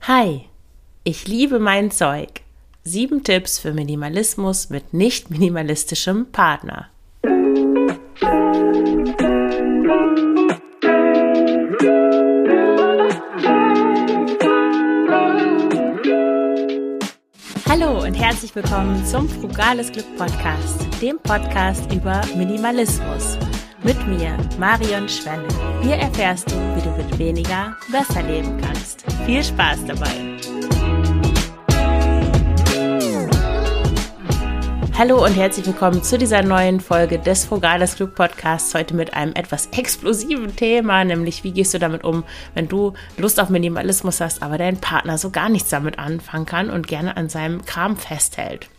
Hi, ich liebe mein Zeug. 7 Tipps für Minimalismus mit nicht minimalistischem Partner. Hallo und herzlich willkommen zum Frugales Glück Podcast, dem Podcast über Minimalismus. Mit mir, Marion Schwenne. Hier erfährst du, wie du mit weniger besser leben kannst. Viel Spaß dabei! Hallo und herzlich willkommen zu dieser neuen Folge des Frugales Glück Podcasts. Heute mit einem etwas explosiven Thema, nämlich wie gehst du damit um, wenn du Lust auf Minimalismus hast, aber dein Partner so gar nichts damit anfangen kann und gerne an seinem Kram festhält.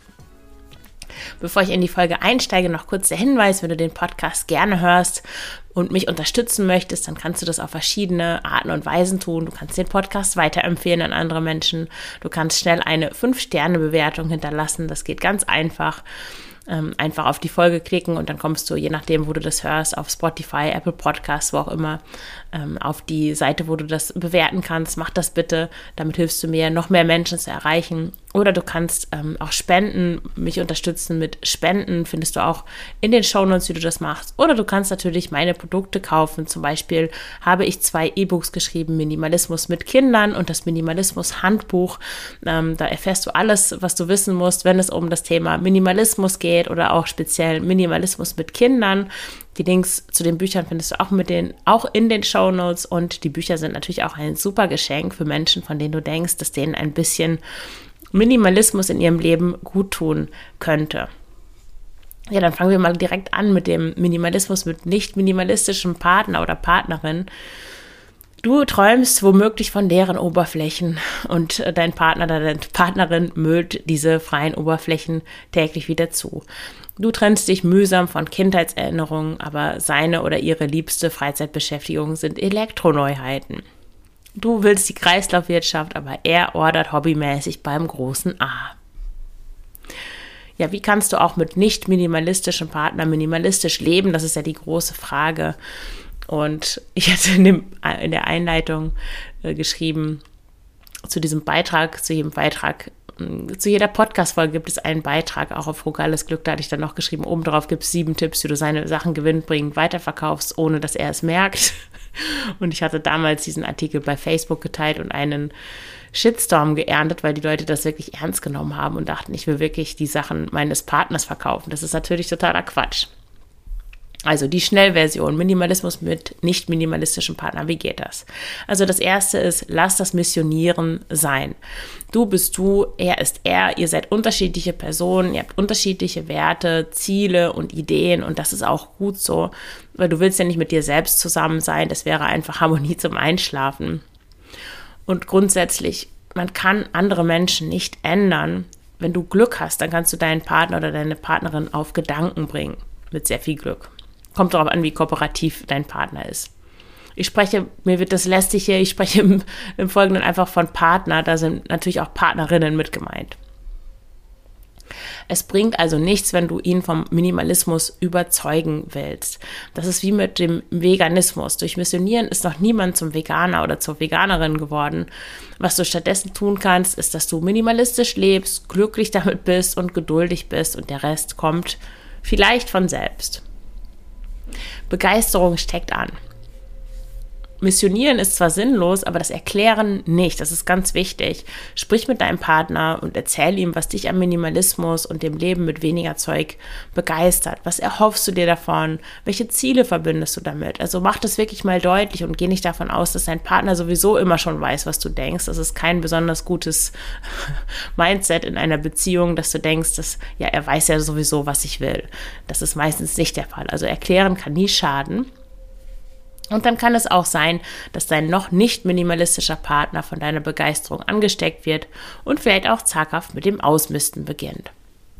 Bevor ich in die Folge einsteige, noch kurz der Hinweis: Wenn du den Podcast gerne hörst und mich unterstützen möchtest, dann kannst du das auf verschiedene Arten und Weisen tun. Du kannst den Podcast weiterempfehlen an andere Menschen. Du kannst schnell eine 5-Sterne-Bewertung hinterlassen. Das geht ganz einfach. Einfach auf die Folge klicken und dann kommst du, je nachdem, wo du das hörst, auf Spotify, Apple Podcasts, wo auch immer, auf die Seite, wo du das bewerten kannst. Mach das bitte, damit hilfst du mir, noch mehr Menschen zu erreichen. Oder du kannst auch spenden, mich unterstützen mit Spenden, findest du auch in den Shownotes, wie du das machst. Oder du kannst natürlich meine Produkte kaufen. Zum Beispiel habe ich 2 E-Books geschrieben, Minimalismus mit Kindern und das Minimalismus-Handbuch. Da erfährst du alles, was du wissen musst, wenn es um das Thema Minimalismus geht oder auch speziell Minimalismus mit Kindern. Die Links zu den Büchern findest du auch in den Shownotes, und die Bücher sind natürlich auch ein super Geschenk für Menschen, von denen du denkst, dass denen ein bisschen Minimalismus in ihrem Leben gut tun könnte. Ja, dann fangen wir mal direkt an mit dem Minimalismus mit nicht minimalistischem Partner oder Partnerin. Du träumst womöglich von leeren Oberflächen und dein Partner oder deine Partnerin müllt diese freien Oberflächen täglich wieder zu. Du trennst dich mühsam von Kindheitserinnerungen, aber seine oder ihre liebste Freizeitbeschäftigung sind Elektroneuheiten. Du willst die Kreislaufwirtschaft, aber er ordert hobbymäßig beim großen A. Ja, wie kannst du auch mit nicht minimalistischem Partner minimalistisch leben? Das ist ja die große Frage. Und ich hatte in der Einleitung geschrieben, zu jedem Beitrag, zu jeder Podcast-Folge gibt es einen Beitrag, auch auf Frugales Glück, da hatte ich dann noch geschrieben, oben drauf gibt es 7 Tipps, wie du seine Sachen gewinnbringend weiterverkaufst, ohne dass er es merkt. Und ich hatte damals diesen Artikel bei Facebook geteilt und einen Shitstorm geerntet, weil die Leute das wirklich ernst genommen haben und dachten, ich will wirklich die Sachen meines Partners verkaufen. Das ist natürlich totaler Quatsch. Also die Schnellversion, Minimalismus mit nicht minimalistischem Partner, wie geht das? Also das erste ist, lass das Missionieren sein. Du bist du, er ist er, ihr seid unterschiedliche Personen, ihr habt unterschiedliche Werte, Ziele und Ideen, und das ist auch gut so, weil du willst ja nicht mit dir selbst zusammen sein, das wäre einfach Harmonie zum Einschlafen. Und grundsätzlich, man kann andere Menschen nicht ändern. Wenn du Glück hast, dann kannst du deinen Partner oder deine Partnerin auf Gedanken bringen, mit sehr viel Glück. Kommt darauf an, wie kooperativ dein Partner ist. Mir wird das lästig hier, ich spreche im Folgenden einfach von Partner, da sind natürlich auch Partnerinnen mit gemeint. Es bringt also nichts, wenn du ihn vom Minimalismus überzeugen willst. Das ist wie mit dem Veganismus. Durch Missionieren ist noch niemand zum Veganer oder zur Veganerin geworden. Was du stattdessen tun kannst, ist, dass du minimalistisch lebst, glücklich damit bist und geduldig bist, und der Rest kommt vielleicht von selbst. Begeisterung steckt an. Missionieren ist zwar sinnlos, aber das Erklären nicht. Das ist ganz wichtig. Sprich mit deinem Partner und erzähl ihm, was dich am Minimalismus und dem Leben mit weniger Zeug begeistert. Was erhoffst du dir davon? Welche Ziele verbindest du damit? Also mach das wirklich mal deutlich und geh nicht davon aus, dass dein Partner sowieso immer schon weiß, was du denkst. Das ist kein besonders gutes Mindset in einer Beziehung, dass du denkst, dass ja, er weiß ja sowieso, was ich will. Das ist meistens nicht der Fall. Also erklären kann nie schaden. Und dann kann es auch sein, dass dein noch nicht minimalistischer Partner von deiner Begeisterung angesteckt wird und vielleicht auch zaghaft mit dem Ausmisten beginnt.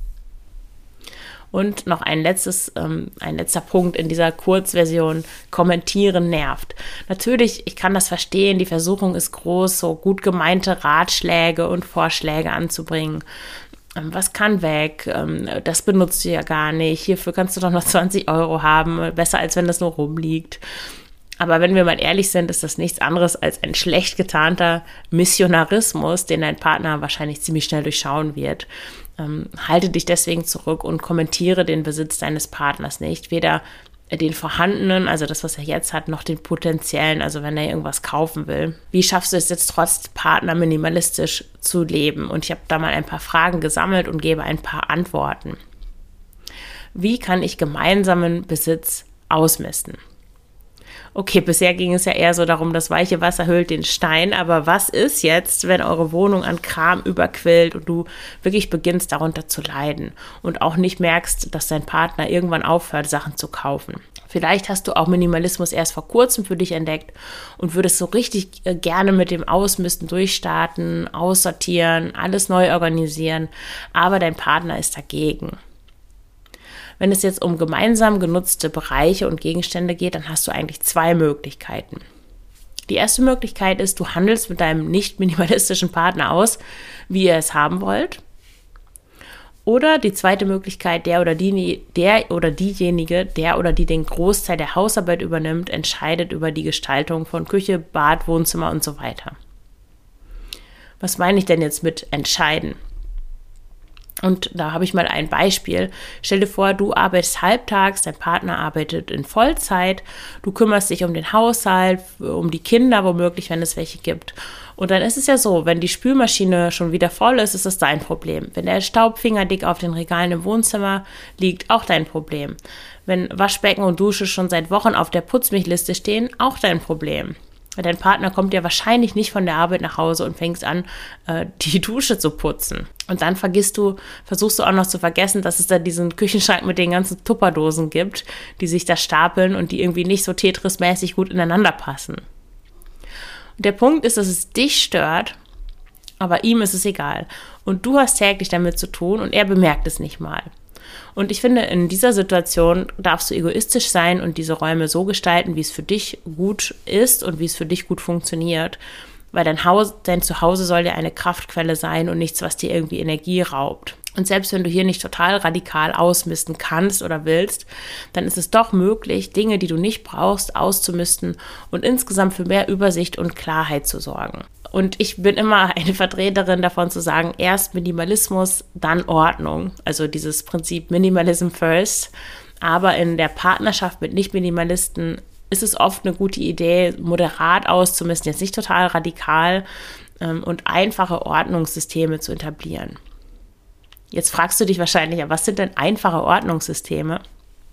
Und noch ein letzter Punkt in dieser Kurzversion: Kommentieren nervt. Natürlich, ich kann das verstehen, die Versuchung ist groß, so gut gemeinte Ratschläge und Vorschläge anzubringen. Was kann weg? Das benutzt du ja gar nicht. Hierfür kannst du doch noch 20 € haben. Besser, als wenn das nur rumliegt. Aber wenn wir mal ehrlich sind, ist das nichts anderes als ein schlecht getarnter Missionarismus, den dein Partner wahrscheinlich ziemlich schnell durchschauen wird. Halte dich deswegen zurück und kommentiere den Besitz deines Partners nicht. Weder den vorhandenen, also das, was er jetzt hat, noch den potenziellen, also wenn er irgendwas kaufen will. Wie schaffst du es jetzt trotz Partner minimalistisch zu leben? Und ich habe da mal ein paar Fragen gesammelt und gebe ein paar Antworten. Wie kann ich gemeinsamen Besitz ausmisten? Okay, bisher ging es ja eher so darum, das weiche Wasser höhlt den Stein, aber was ist jetzt, wenn eure Wohnung an Kram überquillt und du wirklich beginnst, darunter zu leiden und auch nicht merkst, dass dein Partner irgendwann aufhört, Sachen zu kaufen? Vielleicht hast du auch Minimalismus erst vor kurzem für dich entdeckt und würdest so richtig gerne mit dem Ausmisten durchstarten, aussortieren, alles neu organisieren, aber dein Partner ist dagegen. Wenn es jetzt um gemeinsam genutzte Bereiche und Gegenstände geht, dann hast du eigentlich zwei Möglichkeiten. Die erste Möglichkeit ist, du handelst mit deinem nicht minimalistischen Partner aus, wie ihr es haben wollt. Oder die zweite Möglichkeit, der oder diejenige, der oder die den Großteil der Hausarbeit übernimmt, entscheidet über die Gestaltung von Küche, Bad, Wohnzimmer und so weiter. Was meine ich denn jetzt mit entscheiden? Und da habe ich mal ein Beispiel. Stell dir vor, du arbeitest halbtags, dein Partner arbeitet in Vollzeit, du kümmerst dich um den Haushalt, um die Kinder womöglich, wenn es welche gibt. Und dann ist es ja so, wenn die Spülmaschine schon wieder voll ist, ist das dein Problem. Wenn der Staubfinger dick auf den Regalen im Wohnzimmer liegt, auch dein Problem. Wenn Waschbecken und Dusche schon seit Wochen auf der Putzmichliste stehen, auch dein Problem. Dein Partner kommt ja wahrscheinlich nicht von der Arbeit nach Hause und fängst an, die Dusche zu putzen. Und dann versuchst du auch noch zu vergessen, dass es da diesen Küchenschrank mit den ganzen Tupperdosen gibt, die sich da stapeln und die irgendwie nicht so Tetris-mäßig gut ineinander passen. Und der Punkt ist, dass es dich stört, aber ihm ist es egal. Und du hast täglich damit zu tun und er bemerkt es nicht mal. Und ich finde, in dieser Situation darfst du egoistisch sein und diese Räume so gestalten, wie es für dich gut ist und wie es für dich gut funktioniert. Weil dein Zuhause soll ja eine Kraftquelle sein und nichts, was dir irgendwie Energie raubt. Und selbst wenn du hier nicht total radikal ausmisten kannst oder willst, dann ist es doch möglich, Dinge, die du nicht brauchst, auszumisten und insgesamt für mehr Übersicht und Klarheit zu sorgen. Und ich bin immer eine Vertreterin davon zu sagen, erst Minimalismus, dann Ordnung. Also dieses Prinzip Minimalism first. Aber in der Partnerschaft mit Nicht-Minimalisten ist es oft eine gute Idee, moderat auszumisten, jetzt nicht total radikal und einfache Ordnungssysteme zu etablieren. Jetzt fragst du dich wahrscheinlich, ja, was sind denn einfache Ordnungssysteme?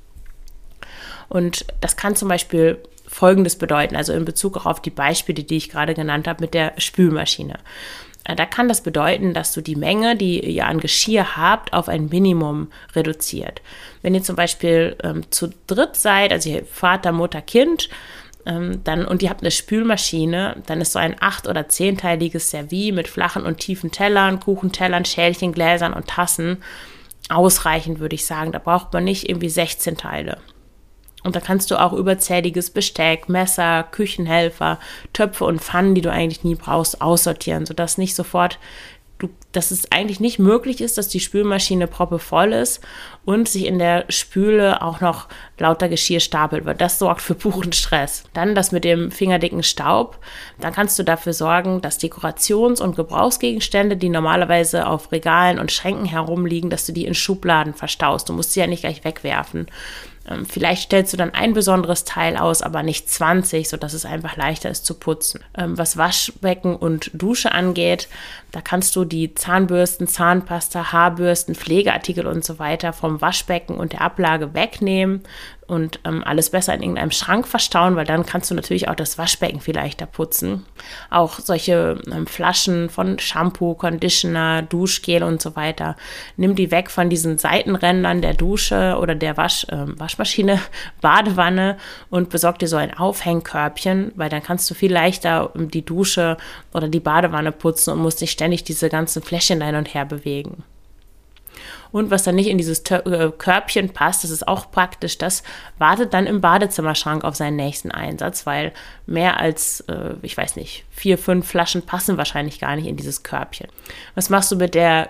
Und das kann zum Beispiel Folgendes bedeuten, also in Bezug auch auf die Beispiele, die ich gerade genannt habe mit der Spülmaschine. Da kann das bedeuten, dass du die Menge, die ihr an Geschirr habt, auf ein Minimum reduziert. Wenn ihr zum Beispiel zu dritt seid, also ihr Vater, Mutter, Kind, und ihr habt eine Spülmaschine, dann ist so ein 8- oder 10-teiliges Service mit flachen und tiefen Tellern, Kuchentellern, Schälchen, Gläsern und Tassen ausreichend, würde ich sagen. Da braucht man nicht irgendwie 16 Teile. Und da kannst du auch überzähliges Besteck, Messer, Küchenhelfer, Töpfe und Pfannen, die du eigentlich nie brauchst, aussortieren, sodass dass es eigentlich nicht möglich ist, dass die Spülmaschine proppevoll ist und sich in der Spüle auch noch lauter Geschirr stapelt, weil das sorgt für puren Stress. Dann das mit dem fingerdicken Staub. Dann kannst du dafür sorgen, dass Dekorations- und Gebrauchsgegenstände, die normalerweise auf Regalen und Schränken herumliegen, dass du die in Schubladen verstaust. Du musst sie ja nicht gleich wegwerfen. Vielleicht stellst du dann ein besonderes Teil aus, aber nicht 20, sodass es einfach leichter ist zu putzen. Was Waschbecken und Dusche angeht, da kannst du die Zahnbürsten, Zahnpasta, Haarbürsten, Pflegeartikel und so weiter vom Waschbecken und der Ablage wegnehmen und alles besser in irgendeinem Schrank verstauen, weil dann kannst du natürlich auch das Waschbecken viel leichter putzen. Auch solche Flaschen von Shampoo, Conditioner, Duschgel und so weiter. Nimm die weg von diesen Seitenrändern der Dusche oder der Waschmaschine, Badewanne und besorg dir so ein Aufhängkörbchen, weil dann kannst du viel leichter die Dusche oder die Badewanne putzen und musst nicht ständig diese ganzen Fläschchen hin und her bewegen. Und was dann nicht in dieses Körbchen passt, das ist auch praktisch, das wartet dann im Badezimmerschrank auf seinen nächsten Einsatz, weil mehr als, 4, 5 Flaschen passen wahrscheinlich gar nicht in dieses Körbchen. Was machst du mit der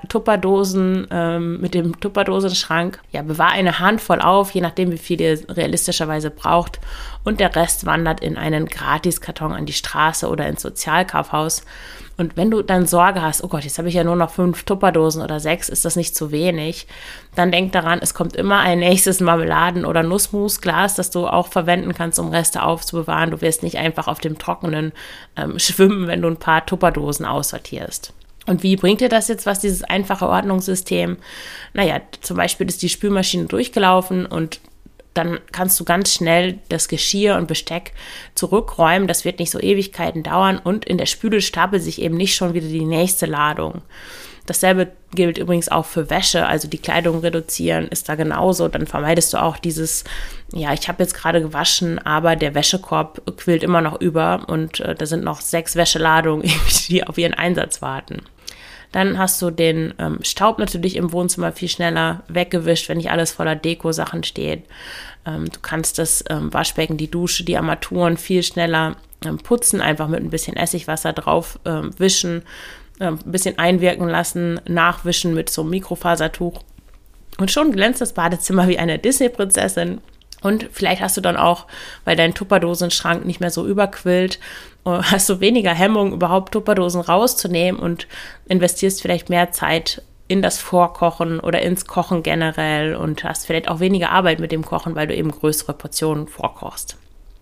mit dem Tupperdosenschrank? Ja, bewahr eine Handvoll auf, je nachdem, wie viel ihr realistischerweise braucht. Und der Rest wandert in einen Gratiskarton an die Straße oder ins Sozialkaufhaus. Und wenn du dann Sorge hast, oh Gott, jetzt habe ich ja nur noch 5 Tupperdosen oder 6, ist das nicht zu wenig? Dann denk daran, es kommt immer ein nächstes Marmeladen- oder Nussmusglas, das du auch verwenden kannst, um Reste aufzubewahren. Du wirst nicht einfach auf dem Trockenen schwimmen, wenn du ein paar Tupperdosen aussortierst. Und wie bringt dir das jetzt was, dieses einfache Ordnungssystem? Naja, zum Beispiel ist die Spülmaschine durchgelaufen und dann kannst du ganz schnell das Geschirr und Besteck zurückräumen. Das wird nicht so Ewigkeiten dauern und in der Spüle stapelt sich eben nicht schon wieder die nächste Ladung. Dasselbe gilt übrigens auch für Wäsche, also die Kleidung reduzieren ist da genauso. Dann vermeidest du auch dieses, ja, ich habe jetzt gerade gewaschen, aber der Wäschekorb quillt immer noch über und da sind noch 6 Wäscheladungen, die auf ihren Einsatz warten. Dann hast du den Staub natürlich im Wohnzimmer viel schneller weggewischt, wenn nicht alles voller Deko-Sachen steht. Du kannst das Waschbecken, die Dusche, die Armaturen viel schneller putzen, einfach mit ein bisschen Essigwasser drauf wischen, ein bisschen einwirken lassen, nachwischen mit so einem Mikrofasertuch. Und schon glänzt das Badezimmer wie eine Disney-Prinzessin. Und vielleicht hast du dann auch, weil dein Tupperdosenschrank nicht mehr so überquillt, hast du weniger Hemmung, überhaupt Tupperdosen rauszunehmen und investierst vielleicht mehr Zeit in das Vorkochen oder ins Kochen generell und hast vielleicht auch weniger Arbeit mit dem Kochen, weil du eben größere Portionen vorkochst.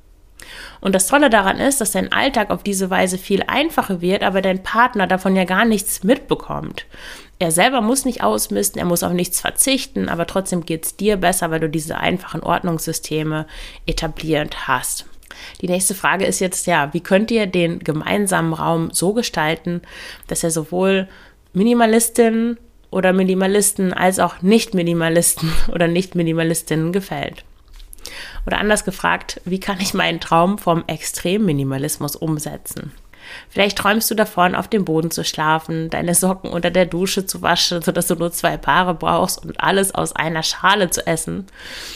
Und das Tolle daran ist, dass dein Alltag auf diese Weise viel einfacher wird, aber dein Partner davon ja gar nichts mitbekommt. Er selber muss nicht ausmisten, er muss auf nichts verzichten, aber trotzdem geht es dir besser, weil du diese einfachen Ordnungssysteme etabliert hast. Die nächste Frage ist jetzt, ja, wie könnt ihr den gemeinsamen Raum so gestalten, dass er sowohl Minimalistinnen oder Minimalisten als auch Nicht-Minimalisten oder Nicht-Minimalistinnen gefällt? Oder anders gefragt, wie kann ich meinen Traum vom Extremminimalismus umsetzen? Vielleicht träumst du davon, auf dem Boden zu schlafen, deine Socken unter der Dusche zu waschen, sodass du nur 2 Paare brauchst und alles aus einer Schale zu essen.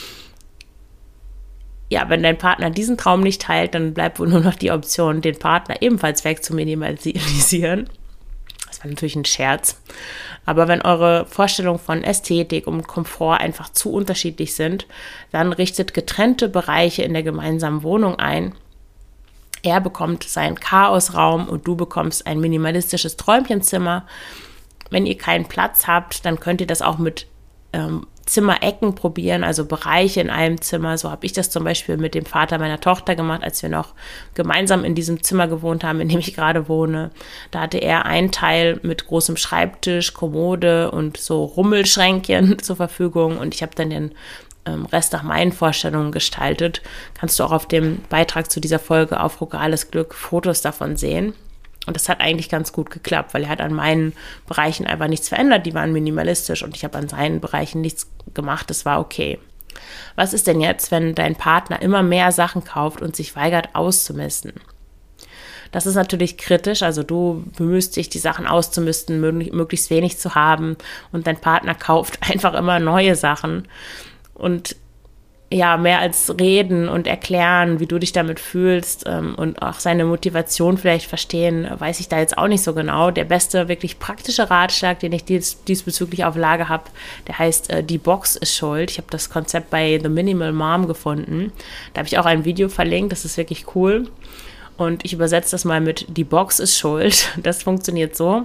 Ja, wenn dein Partner diesen Traum nicht teilt, dann bleibt wohl nur noch die Option, den Partner ebenfalls wegzuminimalisieren. Das war natürlich ein Scherz. Aber wenn eure Vorstellungen von Ästhetik und Komfort einfach zu unterschiedlich sind, dann richtet getrennte Bereiche in der gemeinsamen Wohnung ein. Er bekommt seinen Chaosraum und du bekommst ein minimalistisches Träumchenzimmer. Wenn ihr keinen Platz habt, dann könnt ihr das auch mit Zimmerecken probieren, also Bereiche in einem Zimmer. So habe ich das zum Beispiel mit dem Vater meiner Tochter gemacht, als wir noch gemeinsam in diesem Zimmer gewohnt haben, in dem ich gerade wohne. Da hatte er einen Teil mit großem Schreibtisch, Kommode und so Rummelschränkchen zur Verfügung und ich habe dann den Rest nach meinen Vorstellungen gestaltet. Kannst du auch auf dem Beitrag zu dieser Folge auf Frugales Glück Fotos davon sehen. Und das hat eigentlich ganz gut geklappt, weil er hat an meinen Bereichen einfach nichts verändert. Die waren minimalistisch und ich habe an seinen Bereichen nichts gemacht. Das war okay. Was ist denn jetzt, wenn dein Partner immer mehr Sachen kauft und sich weigert auszumisten? Das ist natürlich kritisch. Also du bemühst dich, die Sachen auszumisten, möglichst wenig zu haben. Und dein Partner kauft einfach immer neue Sachen. Und ja, mehr als reden und erklären, wie du dich damit fühlst und auch seine Motivation vielleicht verstehen, weiß ich da jetzt auch nicht so genau. Der beste, wirklich praktische Ratschlag, den ich diesbezüglich auf Lager habe, der heißt, die Box ist schuld. Ich habe das Konzept bei The Minimal Mom gefunden. Da habe ich auch ein Video verlinkt, das ist wirklich cool. Und ich übersetze das mal mit die Box ist schuld. Das funktioniert so,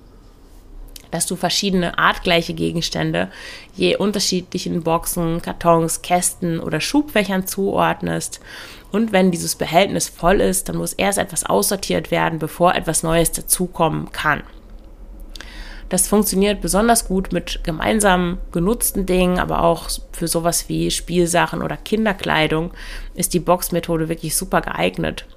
dass du verschiedene artgleiche Gegenstände je unterschiedlichen Boxen, Kartons, Kästen oder Schubfächern zuordnest. Und wenn dieses Behältnis voll ist, dann muss erst etwas aussortiert werden, bevor etwas Neues dazukommen kann. Das funktioniert besonders gut mit gemeinsam genutzten Dingen, aber auch für sowas wie Spielsachen oder Kinderkleidung ist die Box-Methode wirklich super geeignet.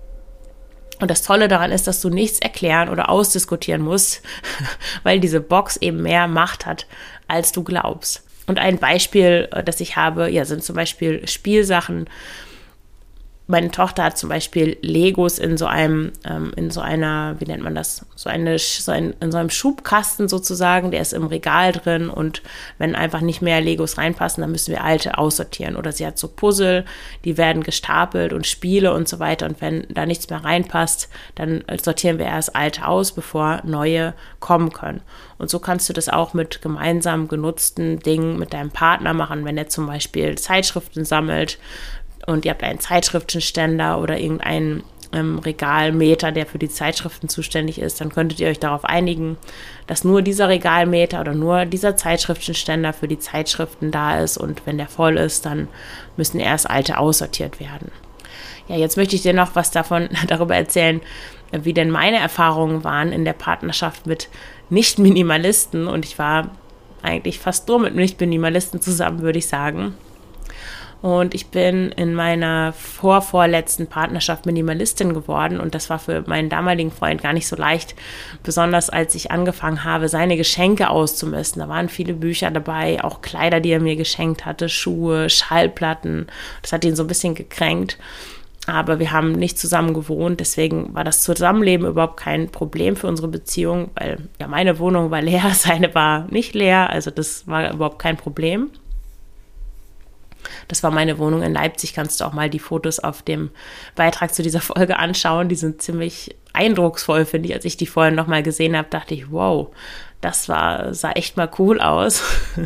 Und das Tolle daran ist, dass du nichts erklären oder ausdiskutieren musst, weil diese Box eben mehr Macht hat, als du glaubst. Und ein Beispiel, das ich habe, ja, sind zum Beispiel Spielsachen. Meine Tochter hat zum Beispiel Legos in so einer, wie nennt man das, in so einem Schubkasten sozusagen, der ist im Regal drin, und wenn einfach nicht mehr Legos reinpassen, dann müssen wir alte aussortieren. Oder sie hat so Puzzle, die werden gestapelt, und Spiele und so weiter, und wenn da nichts mehr reinpasst, dann sortieren wir erst alte aus, bevor neue kommen können. Und so kannst du das auch mit gemeinsam genutzten Dingen mit deinem Partner machen, wenn er zum Beispiel Zeitschriften sammelt und ihr habt einen Zeitschriftenständer oder irgendeinen Regalmeter, der für die Zeitschriften zuständig ist, dann könntet ihr euch darauf einigen, dass nur dieser Regalmeter oder nur dieser Zeitschriftenständer für die Zeitschriften da ist, und wenn der voll ist, dann müssen erst alte aussortiert werden. Ja, jetzt möchte ich dir noch was darüber erzählen, wie denn meine Erfahrungen waren in der Partnerschaft mit Nicht-Minimalisten, und ich war eigentlich fast nur mit Nicht-Minimalisten zusammen, würde ich sagen. Und ich bin in meiner vorletzten Partnerschaft Minimalistin geworden, und das war für meinen damaligen Freund gar nicht so leicht, besonders als ich angefangen habe, seine Geschenke auszumisten. Da waren viele Bücher dabei, auch Kleider, die er mir geschenkt hatte, Schuhe, Schallplatten. Das hat ihn so ein bisschen gekränkt. Aber wir haben nicht zusammen gewohnt, deswegen war das Zusammenleben überhaupt kein Problem für unsere Beziehung, weil ja, meine Wohnung war leer, seine war nicht leer, also das war überhaupt kein Problem. Das war meine Wohnung in Leipzig. Kannst du auch mal die Fotos auf dem Beitrag zu dieser Folge anschauen. Die sind ziemlich eindrucksvoll, finde ich. Als ich die vorher nochmal gesehen habe, dachte ich, wow, sah echt mal cool aus.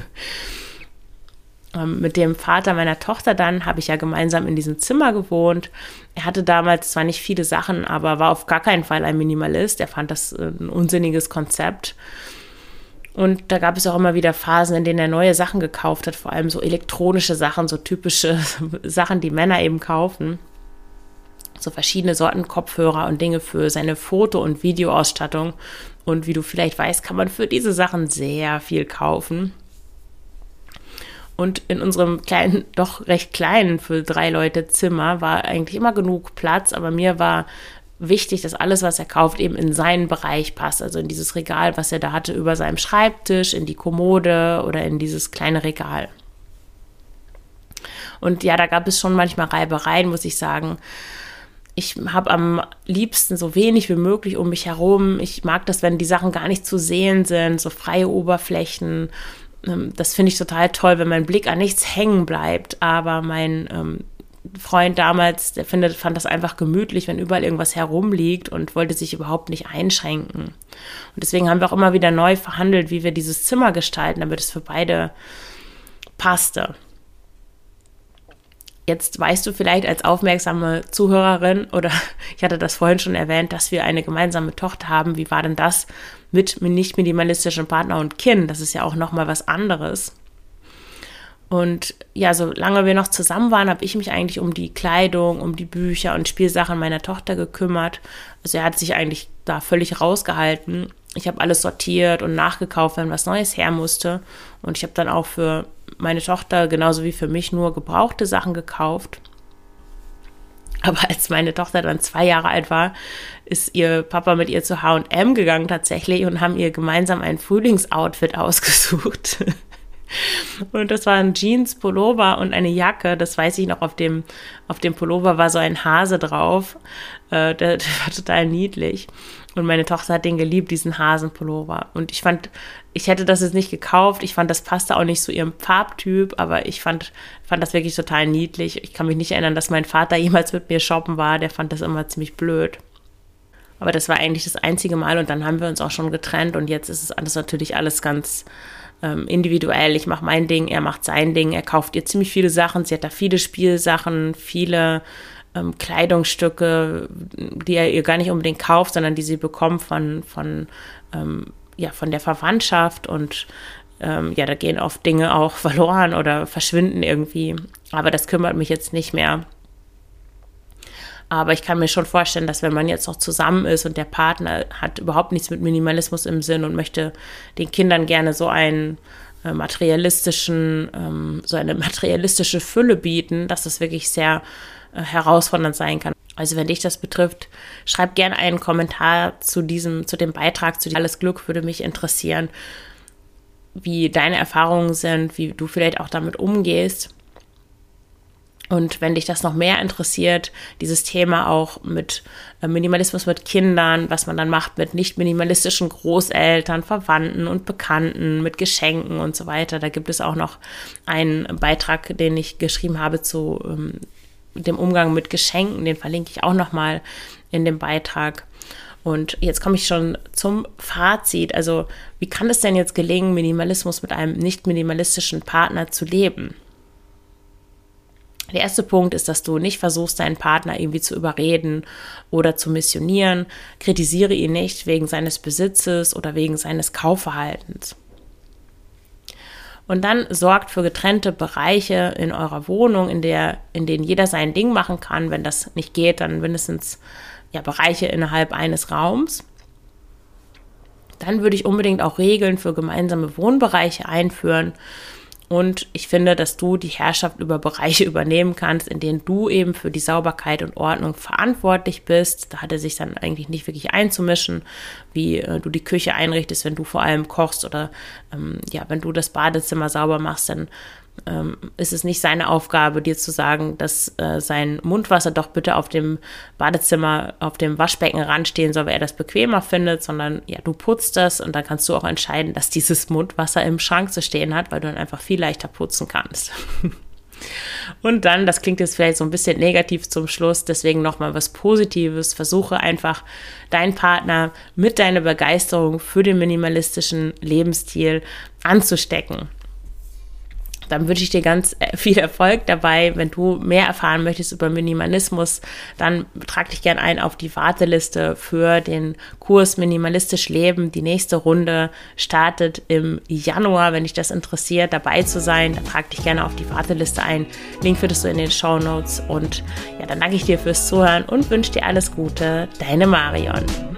Mit dem Vater meiner Tochter dann habe ich ja gemeinsam in diesem Zimmer gewohnt. Er hatte damals zwar nicht viele Sachen, aber war auf gar keinen Fall ein Minimalist. Er fand das ein unsinniges Konzept. Und da gab es auch immer wieder Phasen, in denen er neue Sachen gekauft hat, vor allem so elektronische Sachen, so typische Sachen, die Männer eben kaufen. So verschiedene Sorten Kopfhörer und Dinge für seine Foto- und Videoausstattung. Und wie du vielleicht weißt, kann man für diese Sachen sehr viel kaufen. Und in unserem kleinen, doch recht kleinen, für 3 Leute Zimmer war eigentlich immer genug Platz, aber mir war wichtig, dass alles, was er kauft, eben in seinen Bereich passt, also in dieses Regal, was er da hatte, über seinem Schreibtisch, in die Kommode oder in dieses kleine Regal. Und ja, da gab es schon manchmal Reibereien, muss ich sagen. Ich habe am liebsten so wenig wie möglich um mich herum. Ich mag das, wenn die Sachen gar nicht zu sehen sind, so freie Oberflächen. Das finde ich total toll, wenn mein Blick an nichts hängen bleibt. Aber mein Freund damals, der fand das einfach gemütlich, wenn überall irgendwas herumliegt, und wollte sich überhaupt nicht einschränken. Und deswegen haben wir auch immer wieder neu verhandelt, wie wir dieses Zimmer gestalten, damit es für beide passte. Jetzt weißt du vielleicht als aufmerksame Zuhörerin, oder ich hatte das vorhin schon erwähnt, dass wir eine gemeinsame Tochter haben. Wie war denn das mit nicht minimalistischem Partner und Kind? Das ist ja auch nochmal was anderes. Und ja, solange wir noch zusammen waren, habe ich mich eigentlich um die Kleidung, um die Bücher und Spielsachen meiner Tochter gekümmert. Also er hat sich eigentlich da völlig rausgehalten. Ich habe alles sortiert und nachgekauft, wenn was Neues her musste. Und ich habe dann auch für meine Tochter genauso wie für mich nur gebrauchte Sachen gekauft. Aber als meine Tochter dann 2 Jahre alt war, ist ihr Papa mit ihr zu H&M gegangen tatsächlich und haben ihr gemeinsam ein Frühlingsoutfit ausgesucht. Und das war ein Jeans-Pullover und eine Jacke, das weiß ich noch, auf dem Pullover war so ein Hase drauf, der war total niedlich. Und meine Tochter hat den geliebt, diesen Hasenpullover. Und ich hätte das jetzt nicht gekauft, ich fand, das passte auch nicht zu ihrem Farbtyp, aber ich fand das wirklich total niedlich. Ich kann mich nicht erinnern, dass mein Vater jemals mit mir shoppen war, der fand das immer ziemlich blöd. Aber das war eigentlich das einzige Mal, und dann haben wir uns auch schon getrennt, und jetzt ist es natürlich alles ganz individuell. Ich mache mein Ding, er macht sein Ding, er kauft ihr ziemlich viele Sachen, sie hat da viele Spielsachen, viele Kleidungsstücke, die er ihr gar nicht unbedingt kauft, sondern die sie bekommt von der Verwandtschaft, und da gehen oft Dinge auch verloren oder verschwinden irgendwie, aber das kümmert mich jetzt nicht mehr. Aber ich kann mir schon vorstellen, dass wenn man jetzt noch zusammen ist und der Partner hat überhaupt nichts mit Minimalismus im Sinn und möchte den Kindern gerne so eine materialistische Fülle bieten, dass das wirklich sehr herausfordernd sein kann. Also wenn dich das betrifft, schreib gerne einen Kommentar zu dem Beitrag, zu Alles Glück, würde mich interessieren, wie deine Erfahrungen sind, wie du vielleicht auch damit umgehst. Und wenn dich das noch mehr interessiert, dieses Thema auch mit Minimalismus mit Kindern, was man dann macht mit nicht minimalistischen Großeltern, Verwandten und Bekannten, mit Geschenken und so weiter, da gibt es auch noch einen Beitrag, den ich geschrieben habe zu dem Umgang mit Geschenken, den verlinke ich auch nochmal in dem Beitrag. Und jetzt komme ich schon zum Fazit. Also wie kann es denn jetzt gelingen, Minimalismus mit einem nicht minimalistischen Partner zu leben? Der erste Punkt ist, dass du nicht versuchst, deinen Partner irgendwie zu überreden oder zu missionieren. Kritisiere ihn nicht wegen seines Besitzes oder wegen seines Kaufverhaltens. Und dann sorgt für getrennte Bereiche in eurer Wohnung, in denen jeder sein Ding machen kann. Wenn das nicht geht, dann mindestens Bereiche innerhalb eines Raums. Dann würde ich unbedingt auch Regeln für gemeinsame Wohnbereiche einführen. Und ich finde, dass du die Herrschaft über Bereiche übernehmen kannst, in denen du eben für die Sauberkeit und Ordnung verantwortlich bist. Da hat er sich dann eigentlich nicht wirklich einzumischen, wie du die Küche einrichtest, wenn du vor allem kochst oder wenn du das Badezimmer sauber machst, dann ist es nicht seine Aufgabe, dir zu sagen, dass sein Mundwasser doch bitte auf dem Badezimmer, auf dem Waschbeckenrand stehen soll, weil er das bequemer findet, sondern du putzt das und dann kannst du auch entscheiden, dass dieses Mundwasser im Schrank zu stehen hat, weil du dann einfach viel leichter putzen kannst. Und dann, das klingt jetzt vielleicht so ein bisschen negativ zum Schluss, deswegen nochmal was Positives. Versuche einfach, deinen Partner mit deiner Begeisterung für den minimalistischen Lebensstil anzustecken. Dann wünsche ich dir ganz viel Erfolg dabei. Wenn du mehr erfahren möchtest über Minimalismus, dann trag dich gerne ein auf die Warteliste für den Kurs Minimalistisch Leben. Die nächste Runde startet im Januar. Wenn dich das interessiert, dabei zu sein, dann trag dich gerne auf die Warteliste ein. Link findest du in den Shownotes. Und dann danke ich dir fürs Zuhören und wünsche dir alles Gute. Deine Marion.